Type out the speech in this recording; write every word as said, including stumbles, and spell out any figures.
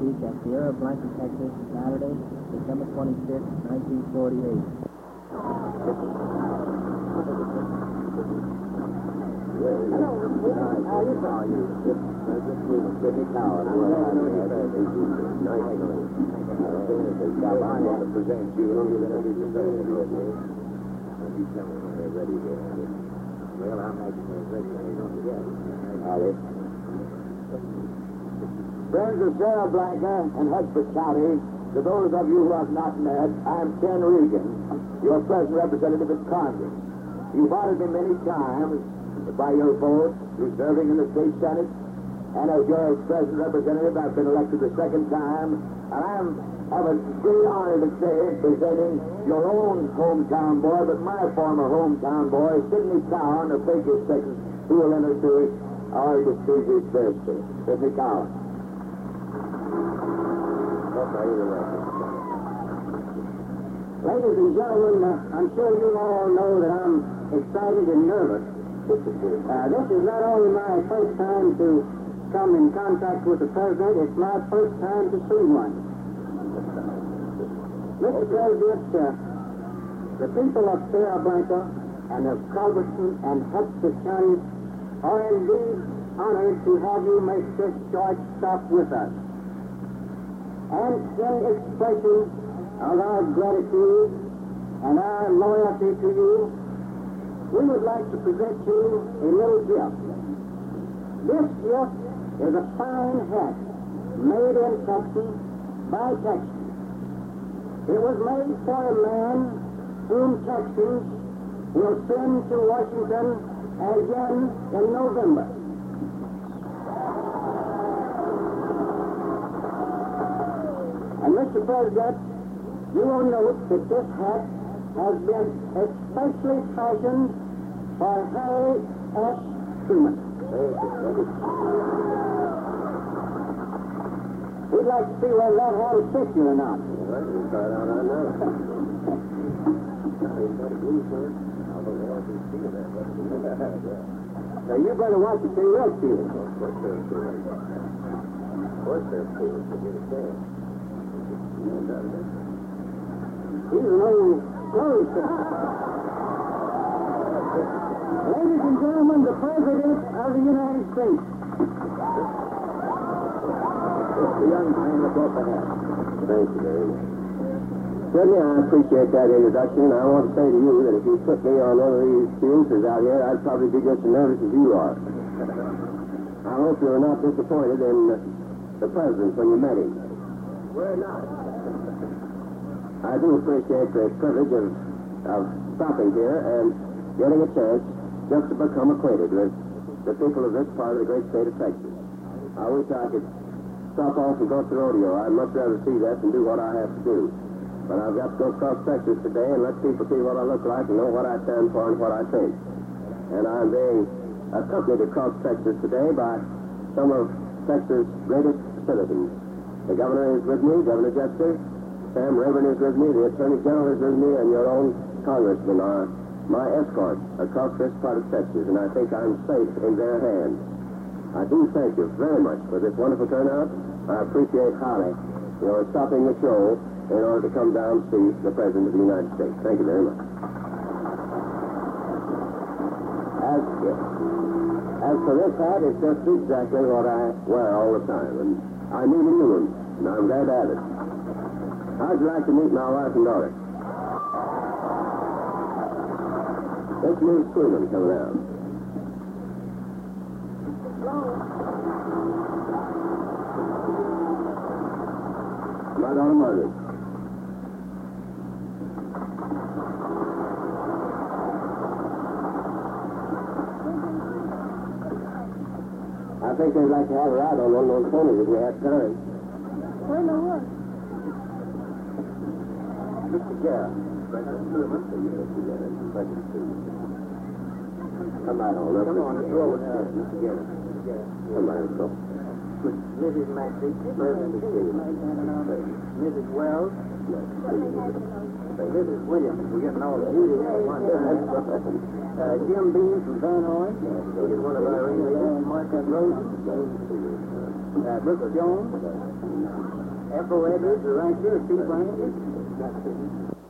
speak at Sierra Blanca, Texas, Saturday, December twenty-fifth, nineteen forty-eight. Hello, how are you? How are you? This is Sidney Coward. I want to present you. You tell me when they're ready here. Well, I'm making them ready. They don't forget. Howdy. Friends of Sierra Blanca and Hudspeth County, to those of you who have not met, I'm Ken Regan, your present representative in Congress. You've honored me many times by your vote through serving in the state senate, and as your present representative, I've been elected the second time, and I'm have a great honor today presenting your own hometown boy, but my former hometown boy, Sidney Cowan of Baker, Texas, who will introduce our distinguished visitor. Sidney Cowan. Ladies and gentlemen, uh, I'm sure you all know that I'm excited and nervous. Uh, this is not only my first time to come in contact with the President, it's my first time to see one. Mister President, uh, the people of Sierra Blanca and of Culbertson and Hudspeth counties are indeed honored to have you make this short stop with us. And in expression of our gratitude and our loyalty to you, we would like to present you a little gift. This gift is a fine hat made in Texas by Texans. It was made for a man whom Texans will send to Washington again in November. And Mister President, you will note that this hat has been especially fashioned for Harry S. Truman. We'd like to see whether that hat will fit you or not. Well, you start out on that. He's got a blue shirt. I don't know if he's seen that, but now, you better watch it till you will see it. Of course they're cool. Of course they're cool. Forget it there. He's an old clothes. Ladies and gentlemen, the President of the United States. The young man that brought the hat. Thank you very much. Certainly, I appreciate that introduction. I want to say to you that if you put me on one of these fields out here, I'd probably be just as nervous as you are. I hope you were not disappointed in the President when you met him. We're not. I do appreciate the privilege of, of stopping here and getting a chance just to become acquainted with the people of this part of the great state of Texas. I wish I could stop off and go to the rodeo. I'd much rather see that than do what I have to do. But I've got to go across Texas today and let people see what I look like and know what I stand for and what I think. And I'm being accompanied across Texas today by some of Texas' greatest citizens. The governor is with me, Governor Jester. Sam Rayburn is with me, the Attorney General is with me, and your own congressmen are my escort across this part of Texas, and I think I'm safe in their hands. I do thank you very much for this wonderful turnout. I appreciate highly your stopping the show in order to come down and see the President of the United States. Thank you very much. As, as for this hat, it's just exactly what I wear all the time, and I need a new one, and I'm glad to have it. How'd you like to meet my wife and daughter? This Miss Truman coming out. My daughter Margaret. I think they'd like to have her out on one of those ponies if we had time. Where in the world? Mister Garrett. Come right on. Come on, let's go with that. Mister Garrett. Come right on, go. Missus Maxey, President of the Missus Wells, Missus Williams. We're getting all the beauty at one time. Uh, Jim Beam from Van Horn. He's one of our English. Mark Rose. uh, Brooks Jones, Ethel Edwards, the rancher, Steve Ranger.